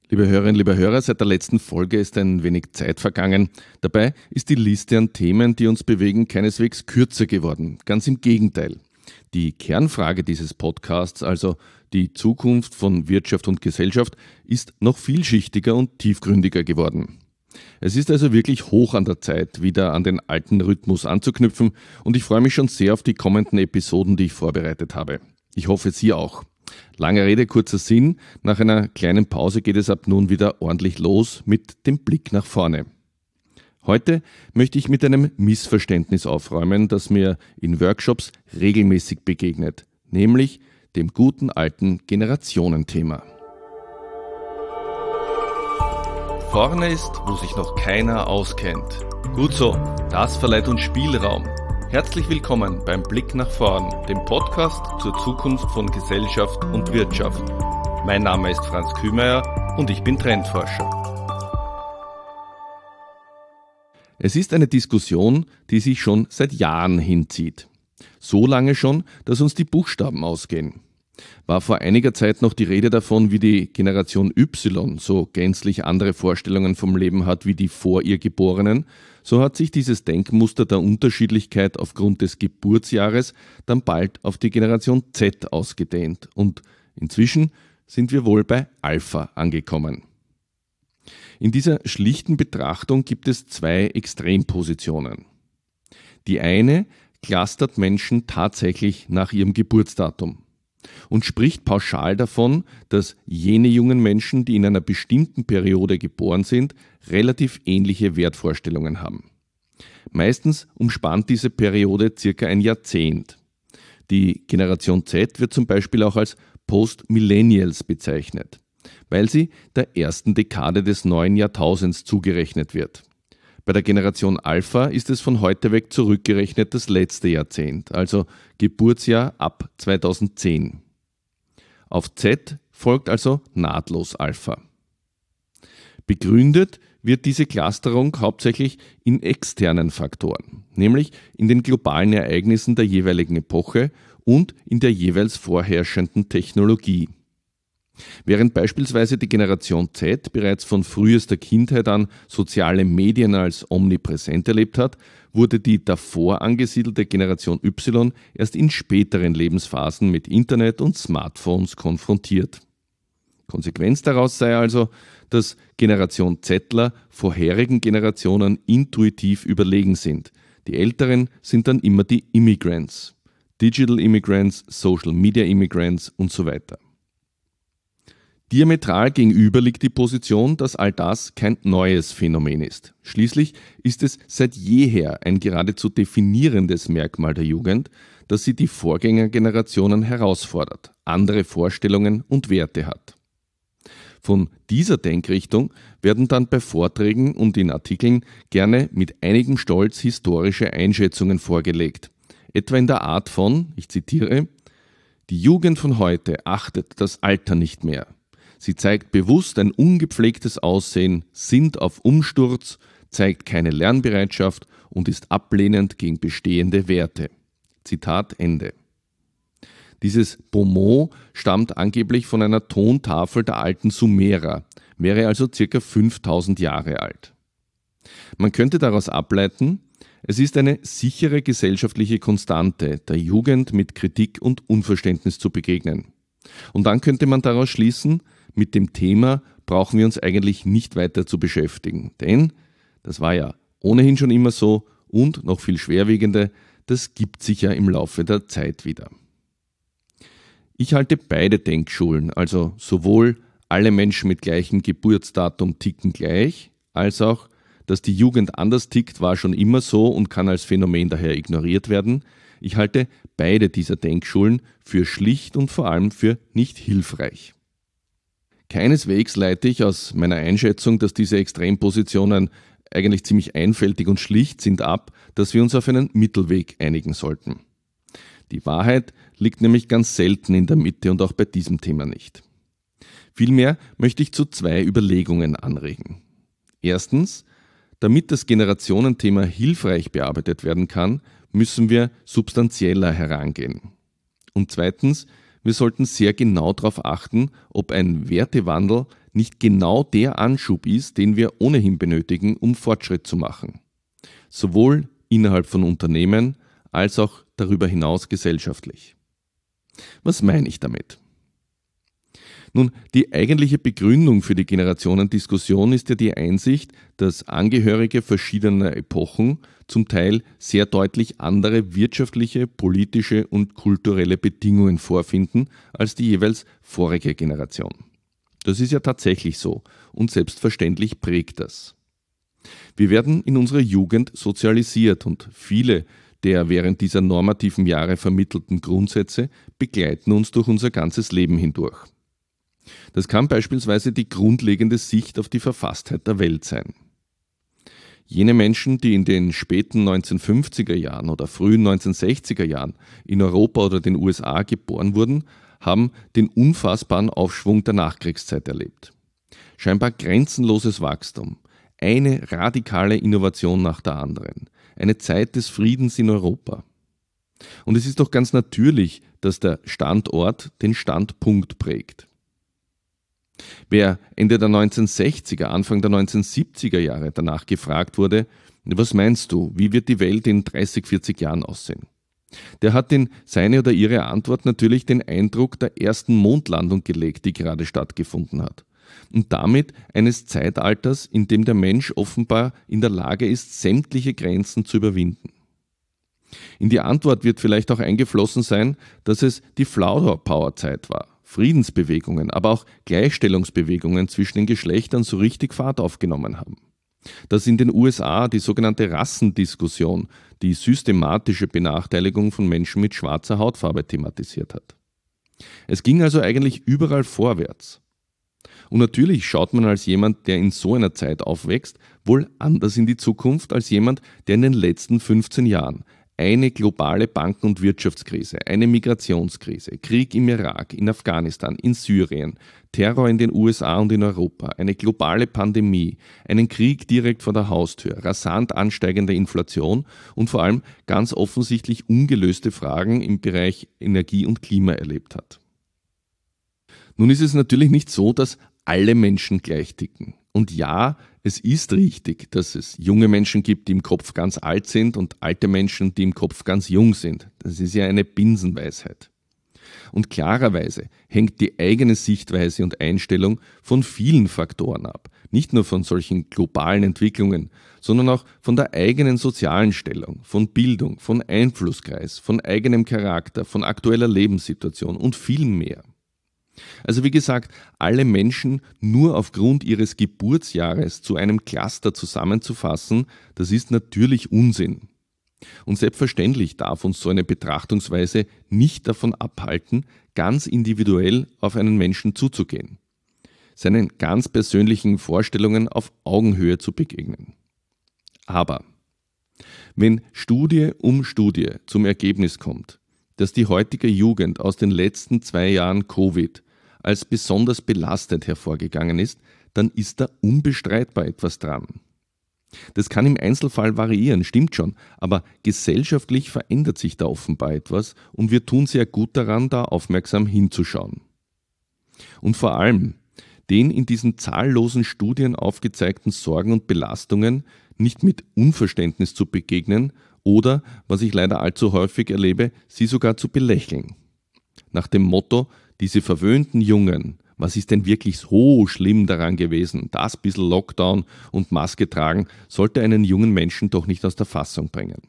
Liebe Hörerinnen, liebe Hörer, seit der letzten Folge ist ein wenig Zeit vergangen. Dabei ist die Liste an Themen, die uns bewegen, keineswegs kürzer geworden. Ganz im Gegenteil. Die Kernfrage dieses Podcasts, also die Zukunft von Wirtschaft und Gesellschaft, ist noch vielschichtiger und tiefgründiger geworden. Es ist also wirklich hoch an der Zeit, wieder an den alten Rhythmus anzuknüpfen, und ich freue mich schon sehr auf die kommenden Episoden, die ich vorbereitet habe. Ich hoffe, Sie auch. Lange Rede, kurzer Sinn. Nach einer kleinen Pause geht es ab nun wieder ordentlich los mit dem Blick nach vorne. Heute möchte ich mit einem Missverständnis aufräumen, das mir in Workshops regelmäßig begegnet, nämlich dem guten alten Generationenthema. Vorne ist, wo sich noch keiner auskennt. Gut so, das verleiht uns Spielraum. Herzlich willkommen beim Blick nach vorn, dem Podcast zur Zukunft von Gesellschaft und Wirtschaft. Mein Name ist Franz Kühmeier und ich bin Trendforscher. Es ist eine Diskussion, die sich schon seit Jahren hinzieht. So lange schon, dass uns die Buchstaben ausgehen. War vor einiger Zeit noch die Rede davon, wie die Generation Y so gänzlich andere Vorstellungen vom Leben hat wie die vor ihr Geborenen, so hat sich dieses Denkmuster der Unterschiedlichkeit aufgrund des Geburtsjahres dann bald auf die Generation Z ausgedehnt und inzwischen sind wir wohl bei Alpha angekommen. In dieser schlichten Betrachtung gibt es zwei Extrempositionen. Die eine clustert Menschen tatsächlich nach ihrem Geburtsdatum und spricht pauschal davon, dass jene jungen Menschen, die in einer bestimmten Periode geboren sind, relativ ähnliche Wertvorstellungen haben. Meistens umspannt diese Periode circa ein Jahrzehnt. Die Generation Z wird zum Beispiel auch als Post-Millennials bezeichnet, weil sie der ersten Dekade des neuen Jahrtausends zugerechnet wird. Bei der Generation Alpha ist es von heute weg zurückgerechnet das letzte Jahrzehnt, also Geburtsjahr ab 2010. Auf Z folgt also nahtlos Alpha. Begründet wird diese Clusterung hauptsächlich in externen Faktoren, nämlich in den globalen Ereignissen der jeweiligen Epoche und in der jeweils vorherrschenden Technologie. Während beispielsweise die Generation Z bereits von frühester Kindheit an soziale Medien als omnipräsent erlebt hat, wurde die davor angesiedelte Generation Y erst in späteren Lebensphasen mit Internet und Smartphones konfrontiert. Konsequenz daraus sei also, dass Generation Zler vorherigen Generationen intuitiv überlegen sind. Die Älteren sind dann immer die Immigrants, Digital Immigrants, Social Media Immigrants und so weiter. Diametral gegenüber liegt die Position, dass all das kein neues Phänomen ist. Schließlich ist es seit jeher ein geradezu definierendes Merkmal der Jugend, dass sie die Vorgängergenerationen herausfordert, andere Vorstellungen und Werte hat. Von dieser Denkrichtung werden dann bei Vorträgen und in Artikeln gerne mit einigem Stolz historische Einschätzungen vorgelegt. Etwa in der Art von, ich zitiere, die Jugend von heute achtet das Alter nicht mehr. Sie zeigt bewusst ein ungepflegtes Aussehen, sinnt auf Umsturz, zeigt keine Lernbereitschaft und ist ablehnend gegen bestehende Werte. Zitat Ende. Dieses Bonmot stammt angeblich von einer Tontafel der alten Sumerer, wäre also ca. 5000 Jahre alt. Man könnte daraus ableiten, es ist eine sichere gesellschaftliche Konstante, der Jugend mit Kritik und Unverständnis zu begegnen. Und dann könnte man daraus schließen, mit dem Thema brauchen wir uns eigentlich nicht weiter zu beschäftigen, denn das war ja ohnehin schon immer so und noch viel schwerwiegender, das gibt sich ja im Laufe der Zeit wieder. Ich halte beide Denkschulen, also sowohl alle Menschen mit gleichem Geburtsdatum ticken gleich, als auch, dass die Jugend anders tickt, war schon immer so und kann als Phänomen daher ignoriert werden. Ich halte beide dieser Denkschulen für schlicht und vor allem für nicht hilfreich. Keineswegs leite ich aus meiner Einschätzung, dass diese Extrempositionen eigentlich ziemlich einfältig und schlicht sind, ab, dass wir uns auf einen Mittelweg einigen sollten. Die Wahrheit liegt nämlich ganz selten in der Mitte und auch bei diesem Thema nicht. Vielmehr möchte ich zu zwei Überlegungen anregen. Erstens, damit das Generationenthema hilfreich bearbeitet werden kann, müssen wir substanzieller herangehen. Und zweitens, wir sollten sehr genau darauf achten, ob ein Wertewandel nicht genau der Anschub ist, den wir ohnehin benötigen, um Fortschritt zu machen. Sowohl innerhalb von Unternehmen als auch darüber hinaus gesellschaftlich. Was meine ich damit? Nun, die eigentliche Begründung für die Generationendiskussion ist ja die Einsicht, dass Angehörige verschiedener Epochen zum Teil sehr deutlich andere wirtschaftliche, politische und kulturelle Bedingungen vorfinden als die jeweils vorige Generation. Das ist ja tatsächlich so und selbstverständlich prägt das. Wir werden in unserer Jugend sozialisiert und viele der während dieser normativen Jahre vermittelten Grundsätze begleiten uns durch unser ganzes Leben hindurch. Das kann beispielsweise die grundlegende Sicht auf die Verfasstheit der Welt sein. Jene Menschen, die in den späten 1950er Jahren oder frühen 1960er Jahren in Europa oder den USA geboren wurden, haben den unfassbaren Aufschwung der Nachkriegszeit erlebt. Scheinbar grenzenloses Wachstum, eine radikale Innovation nach der anderen, eine Zeit des Friedens in Europa. Und es ist doch ganz natürlich, dass der Standort den Standpunkt prägt. Wer Ende der 1960er, Anfang der 1970er Jahre danach gefragt wurde, was meinst du, wie wird die Welt in 30, 40 Jahren aussehen? Der hat in seine oder ihre Antwort natürlich den Eindruck der ersten Mondlandung gelegt, die gerade stattgefunden hat. Und damit eines Zeitalters, in dem der Mensch offenbar in der Lage ist, sämtliche Grenzen zu überwinden. In die Antwort wird vielleicht auch eingeflossen sein, dass es die Flower-Power-Zeit war. Friedensbewegungen, aber auch Gleichstellungsbewegungen zwischen den Geschlechtern so richtig Fahrt aufgenommen haben. Dass in den USA die sogenannte Rassendiskussion die systematische Benachteiligung von Menschen mit schwarzer Hautfarbe thematisiert hat. Es ging also eigentlich überall vorwärts. Und natürlich schaut man als jemand, der in so einer Zeit aufwächst, wohl anders in die Zukunft als jemand, der in den letzten 15 Jahren eine globale Banken- und Wirtschaftskrise, eine Migrationskrise, Krieg im Irak, in Afghanistan, in Syrien, Terror in den USA und in Europa, eine globale Pandemie, einen Krieg direkt vor der Haustür, rasant ansteigende Inflation und vor allem ganz offensichtlich ungelöste Fragen im Bereich Energie und Klima erlebt hat. Nun ist es natürlich nicht so, dass alle Menschen gleich ticken. Und ja, es ist richtig, dass es junge Menschen gibt, die im Kopf ganz alt sind und alte Menschen, die im Kopf ganz jung sind. Das ist ja eine Binsenweisheit. Und klarerweise hängt die eigene Sichtweise und Einstellung von vielen Faktoren ab. Nicht nur von solchen globalen Entwicklungen, sondern auch von der eigenen sozialen Stellung, von Bildung, von Einflusskreis, von eigenem Charakter, von aktueller Lebenssituation und viel mehr. Also wie gesagt, alle Menschen nur aufgrund ihres Geburtsjahres zu einem Cluster zusammenzufassen, das ist natürlich Unsinn. Und selbstverständlich darf uns so eine Betrachtungsweise nicht davon abhalten, ganz individuell auf einen Menschen zuzugehen, seinen ganz persönlichen Vorstellungen auf Augenhöhe zu begegnen. Aber wenn Studie um Studie zum Ergebnis kommt, dass die heutige Jugend aus den letzten 2 Jahren Covid als besonders belastet hervorgegangen ist, dann ist da unbestreitbar etwas dran. Das kann im Einzelfall variieren, stimmt schon, aber gesellschaftlich verändert sich da offenbar etwas und wir tun sehr gut daran, da aufmerksam hinzuschauen. Und vor allem, den in diesen zahllosen Studien aufgezeigten Sorgen und Belastungen nicht mit Unverständnis zu begegnen oder, was ich leider allzu häufig erlebe, sie sogar zu belächeln. Nach dem Motto, diese verwöhnten Jungen, was ist denn wirklich so schlimm daran gewesen? Das bisschen Lockdown und Maske tragen sollte einen jungen Menschen doch nicht aus der Fassung bringen.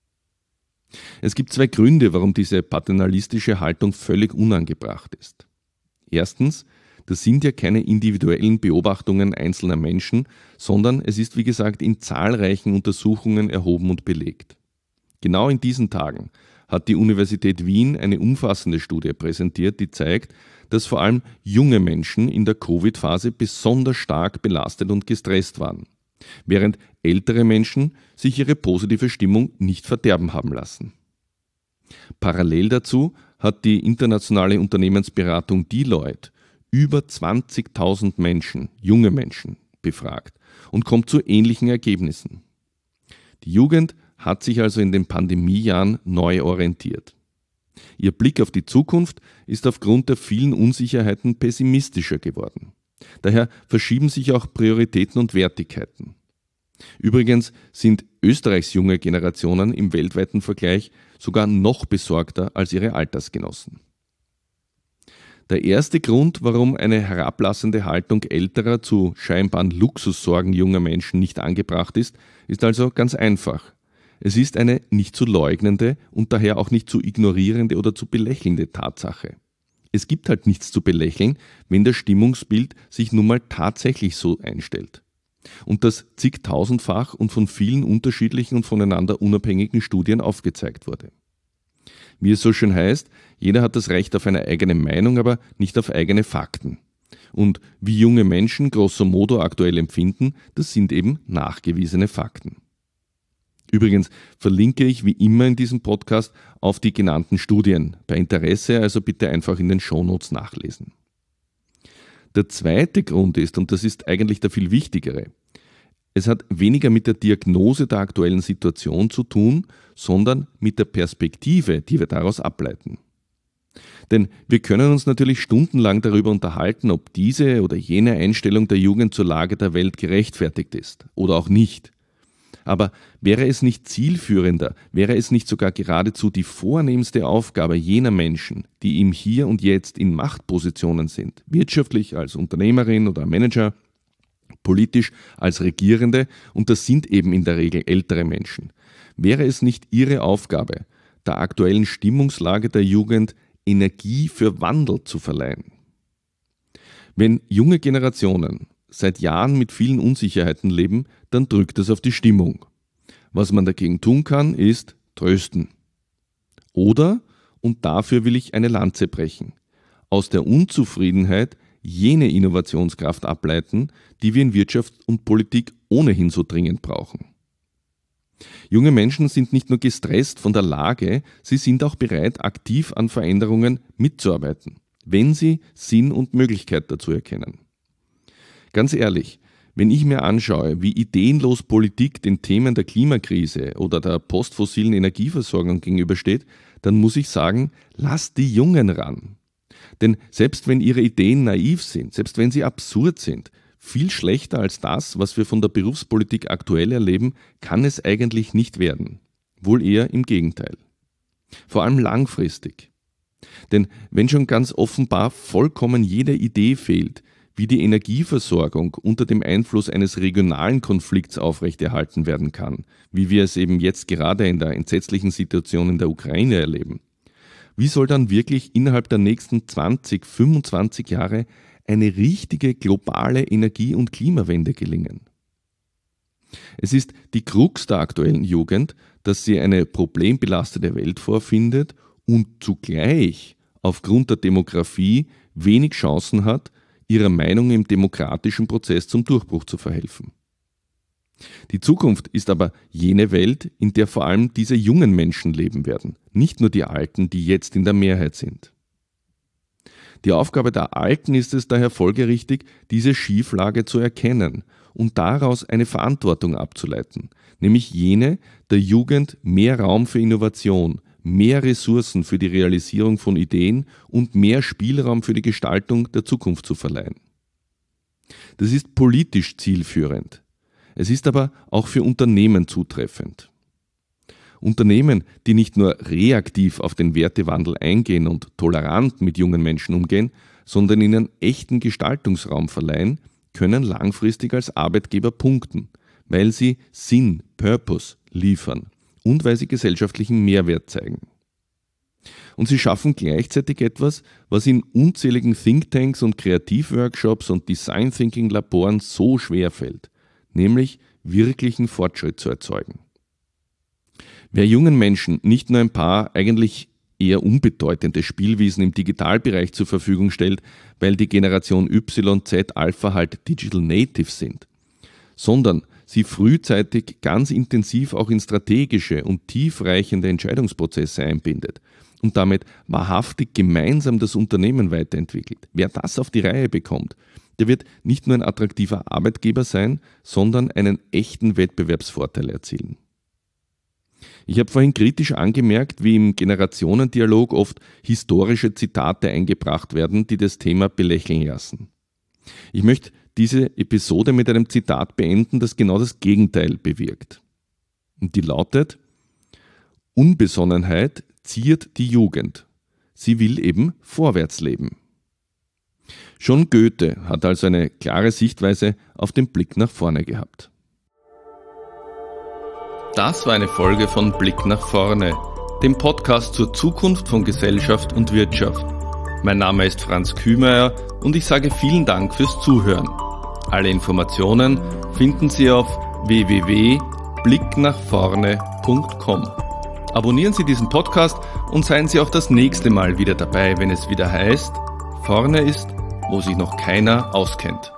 Es gibt 2 Gründe, warum diese paternalistische Haltung völlig unangebracht ist. Erstens, das sind ja keine individuellen Beobachtungen einzelner Menschen, sondern es ist wie gesagt in zahlreichen Untersuchungen erhoben und belegt. Genau in diesen Tagen hat die Universität Wien eine umfassende Studie präsentiert, die zeigt, dass vor allem junge Menschen in der Covid-Phase besonders stark belastet und gestresst waren, während ältere Menschen sich ihre positive Stimmung nicht verderben haben lassen. Parallel dazu hat die internationale Unternehmensberatung Deloitte über 20.000 Menschen, junge Menschen, befragt und kommt zu ähnlichen Ergebnissen. Die Jugend hat sich also in den Pandemiejahren neu orientiert. Ihr Blick auf die Zukunft ist aufgrund der vielen Unsicherheiten pessimistischer geworden. Daher verschieben sich auch Prioritäten und Wertigkeiten. Übrigens sind Österreichs junge Generationen im weltweiten Vergleich sogar noch besorgter als ihre Altersgenossen. Der erste Grund, warum eine herablassende Haltung älterer zu scheinbaren Luxussorgen junger Menschen nicht angebracht ist, ist also ganz einfach. Es ist eine nicht zu leugnende und daher auch nicht zu ignorierende oder zu belächelnde Tatsache. Es gibt halt nichts zu belächeln, wenn das Stimmungsbild sich nun mal tatsächlich so einstellt. Und das zigtausendfach und von vielen unterschiedlichen und voneinander unabhängigen Studien aufgezeigt wurde. Wie es so schön heißt, jeder hat das Recht auf eine eigene Meinung, aber nicht auf eigene Fakten. Und wie junge Menschen grosso modo aktuell empfinden, das sind eben nachgewiesene Fakten. Übrigens verlinke ich wie immer in diesem Podcast auf die genannten Studien. Bei Interesse also bitte einfach in den Shownotes nachlesen. Der zweite Grund ist, und das ist eigentlich der viel wichtigere, es hat weniger mit der Diagnose der aktuellen Situation zu tun, sondern mit der Perspektive, die wir daraus ableiten. Denn wir können uns natürlich stundenlang darüber unterhalten, ob diese oder jene Einstellung der Jugend zur Lage der Welt gerechtfertigt ist oder auch nicht. Aber wäre es nicht zielführender, wäre es nicht sogar geradezu die vornehmste Aufgabe jener Menschen, die im Hier und Jetzt in Machtpositionen sind, wirtschaftlich als Unternehmerin oder Manager, politisch als Regierende, und das sind eben in der Regel ältere Menschen, wäre es nicht ihre Aufgabe, der aktuellen Stimmungslage der Jugend Energie für Wandel zu verleihen? Wenn junge Generationen seit Jahren mit vielen Unsicherheiten leben, dann drückt es auf die Stimmung. Was man dagegen tun kann, ist trösten. Oder, und dafür will ich eine Lanze brechen, aus der Unzufriedenheit jene Innovationskraft ableiten, die wir in Wirtschaft und Politik ohnehin so dringend brauchen. Junge Menschen sind nicht nur gestresst von der Lage, sie sind auch bereit, aktiv an Veränderungen mitzuarbeiten, wenn sie Sinn und Möglichkeit dazu erkennen. Ganz ehrlich, wenn ich mir anschaue, wie ideenlos Politik den Themen der Klimakrise oder der postfossilen Energieversorgung gegenübersteht, dann muss ich sagen, lasst die Jungen ran. Denn selbst wenn ihre Ideen naiv sind, selbst wenn sie absurd sind, viel schlechter als das, was wir von der Berufspolitik aktuell erleben, kann es eigentlich nicht werden. Wohl eher im Gegenteil. Vor allem langfristig. Denn wenn schon ganz offenbar vollkommen jede Idee fehlt, wie die Energieversorgung unter dem Einfluss eines regionalen Konflikts aufrechterhalten werden kann, wie wir es eben jetzt gerade in der entsetzlichen Situation in der Ukraine erleben, wie soll dann wirklich innerhalb der nächsten 20, 25 Jahre eine richtige globale Energie- und Klimawende gelingen? Es ist die Krux der aktuellen Jugend, dass sie eine problembelastete Welt vorfindet und zugleich aufgrund der Demografie wenig Chancen hat, ihrer Meinung im demokratischen Prozess zum Durchbruch zu verhelfen. Die Zukunft ist aber jene Welt, in der vor allem diese jungen Menschen leben werden, nicht nur die Alten, die jetzt in der Mehrheit sind. Die Aufgabe der Alten ist es daher folgerichtig, diese Schieflage zu erkennen und daraus eine Verantwortung abzuleiten, nämlich jene, der Jugend mehr Raum für Innovation, mehr Ressourcen für die Realisierung von Ideen und mehr Spielraum für die Gestaltung der Zukunft zu verleihen. Das ist politisch zielführend. Es ist aber auch für Unternehmen zutreffend. Unternehmen, die nicht nur reaktiv auf den Wertewandel eingehen und tolerant mit jungen Menschen umgehen, sondern ihnen echten Gestaltungsraum verleihen, können langfristig als Arbeitgeber punkten, weil sie Sinn, Purpose liefern und weil sie gesellschaftlichen Mehrwert zeigen. Und sie schaffen gleichzeitig etwas, was in unzähligen Thinktanks und Kreativworkshops und Design Thinking Laboren so schwer fällt, nämlich wirklichen Fortschritt zu erzeugen. Wer jungen Menschen nicht nur ein paar eigentlich eher unbedeutende Spielwiesen im Digitalbereich zur Verfügung stellt, weil die Generation Y, Z, Alpha halt Digital Natives sind, sondern sie frühzeitig ganz intensiv auch in strategische und tiefreichende Entscheidungsprozesse einbindet und damit wahrhaftig gemeinsam das Unternehmen weiterentwickelt. Wer das auf die Reihe bekommt, der wird nicht nur ein attraktiver Arbeitgeber sein, sondern einen echten Wettbewerbsvorteil erzielen. Ich habe vorhin kritisch angemerkt, wie im Generationendialog oft historische Zitate eingebracht werden, die das Thema belächeln lassen. Ich möchte diese Episode mit einem Zitat beenden, das genau das Gegenteil bewirkt. Und die lautet: Unbesonnenheit ziert die Jugend. Sie will eben vorwärts leben. Schon Goethe hat also eine klare Sichtweise auf den Blick nach vorne gehabt. Das war eine Folge von Blick nach vorne, dem Podcast zur Zukunft von Gesellschaft und Wirtschaft. Mein Name ist Franz Kühmeier und ich sage vielen Dank fürs Zuhören. Alle Informationen finden Sie auf www.blicknachvorne.com. Abonnieren Sie diesen Podcast und seien Sie auch das nächste Mal wieder dabei, wenn es wieder heißt: Vorne ist, wo sich noch keiner auskennt.